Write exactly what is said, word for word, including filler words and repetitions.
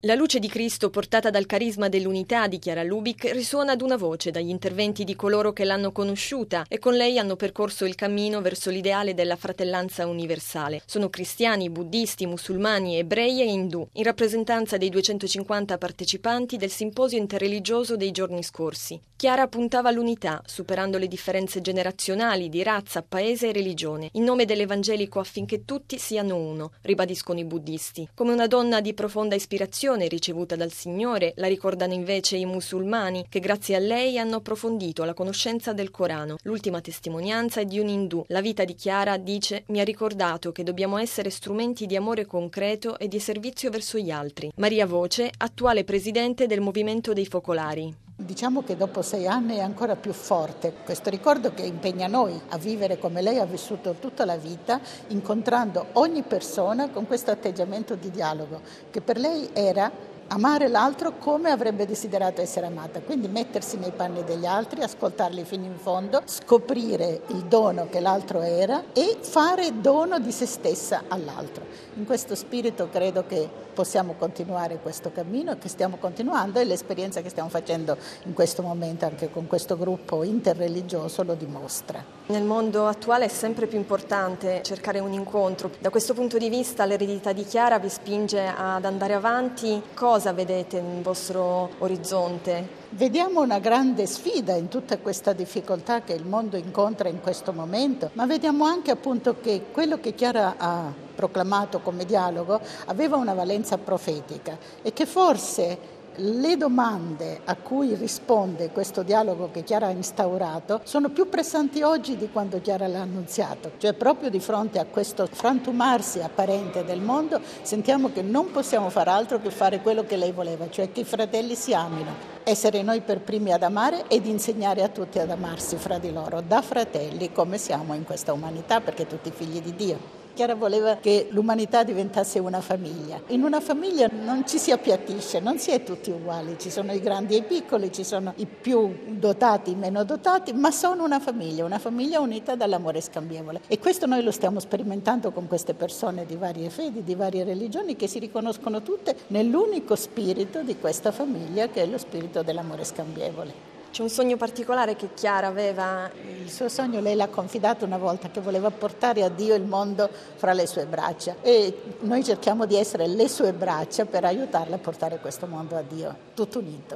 La luce di Cristo portata dal carisma dell'unità di Chiara Lubich risuona ad una voce dagli interventi di coloro che l'hanno conosciuta e con lei hanno percorso il cammino verso l'ideale della fratellanza universale. Sono cristiani, buddisti, musulmani, ebrei e indù, in rappresentanza dei duecentocinquanta partecipanti del simposio interreligioso dei giorni scorsi. Chiara puntava all'unità, superando le differenze generazionali di razza, paese e religione, in nome dell'evangelico affinché tutti siano uno, ribadiscono i buddisti. Come una donna di profonda ispirazione ricevuta dal Signore, la ricordano invece i musulmani, che grazie a lei hanno approfondito la conoscenza del Corano. L'ultima testimonianza è di un indù. La vita di Chiara, dice, mi ha ricordato che dobbiamo essere strumenti di amore concreto e di servizio verso gli altri. Maria Voce, attuale presidente del Movimento dei Focolari. Diciamo che dopo sei anni è ancora più forte questo ricordo che impegna noi a vivere come lei ha vissuto tutta la vita, incontrando ogni persona con questo atteggiamento di dialogo, che per lei era amare l'altro come avrebbe desiderato essere amata, quindi mettersi nei panni degli altri, ascoltarli fino in fondo, scoprire il dono che l'altro era e fare dono di se stessa all'altro. In questo spirito credo che possiamo continuare questo cammino, che stiamo continuando, e l'esperienza che stiamo facendo in questo momento anche con questo gruppo interreligioso lo dimostra. Nel mondo attuale è sempre più importante cercare un incontro. Da questo punto di vista l'eredità di Chiara vi spinge ad andare avanti. Cosa vedete nel vostro orizzonte? Vediamo una grande sfida in tutta questa difficoltà che il mondo incontra in questo momento, ma vediamo anche appunto che quello che Chiara ha proclamato come dialogo aveva una valenza profetica e che forse le domande a cui risponde questo dialogo che Chiara ha instaurato sono più pressanti oggi di quando Chiara l'ha annunziato, cioè proprio di fronte a questo frantumarsi apparente del mondo sentiamo che non possiamo fare altro che fare quello che lei voleva, cioè che i fratelli si amino, essere noi per primi ad amare ed insegnare a tutti ad amarsi fra di loro, da fratelli come siamo in questa umanità, perché tutti figli di Dio. Chiara voleva che l'umanità diventasse una famiglia. In una famiglia non ci si appiattisce, non si è tutti uguali, ci sono i grandi e i piccoli, ci sono i più dotati, i meno dotati, ma sono una famiglia, una famiglia unita dall'amore scambievole. E questo noi lo stiamo sperimentando con queste persone di varie fedi, di varie religioni, che si riconoscono tutte nell'unico spirito di questa famiglia, che è lo spirito dell'amore scambievole. C'è un sogno particolare che Chiara aveva? Il suo sogno lei l'ha confidato una volta, che voleva portare a Dio il mondo fra le sue braccia, e noi cerchiamo di essere le sue braccia per aiutarla a portare questo mondo a Dio, tutto unito.